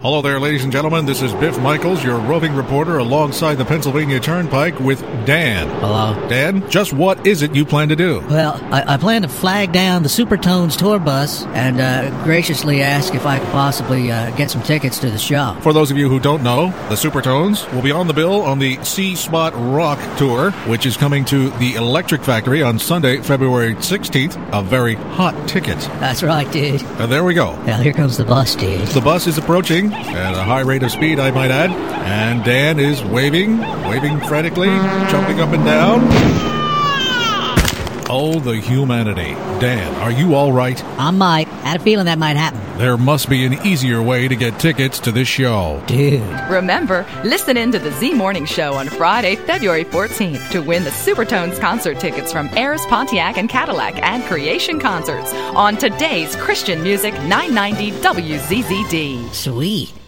Hello there, ladies and gentlemen. This is Biff Michaels, your roving reporter alongside the Pennsylvania Turnpike with Dan. Hello. Dan, just what is it you plan to do? Well, I plan to flag down the Supertones tour bus and graciously ask if I could possibly get some tickets to the show. For those of you who don't know, the Supertones will be on the bill on the C-Spot Rock Tour, which is coming to the Electric Factory on Sunday, February 16th. A very hot ticket. That's right, dude. And there we go. Well, here comes the bus, dude. The bus is approaching at a high rate of speed, I might add. And Dan is waving frantically, jumping up and down. Oh, the humanity. Dan, are you all right? I might. Had a feeling that might happen. There must be an easier way to get tickets to this show. Dude. Remember, listen in to the Z Morning Show on Friday, February 14th to win the Supertones concert tickets from Ayers, Pontiac, and Cadillac and Creation Concerts on today's Christian Music 990 WZZD. Sweet.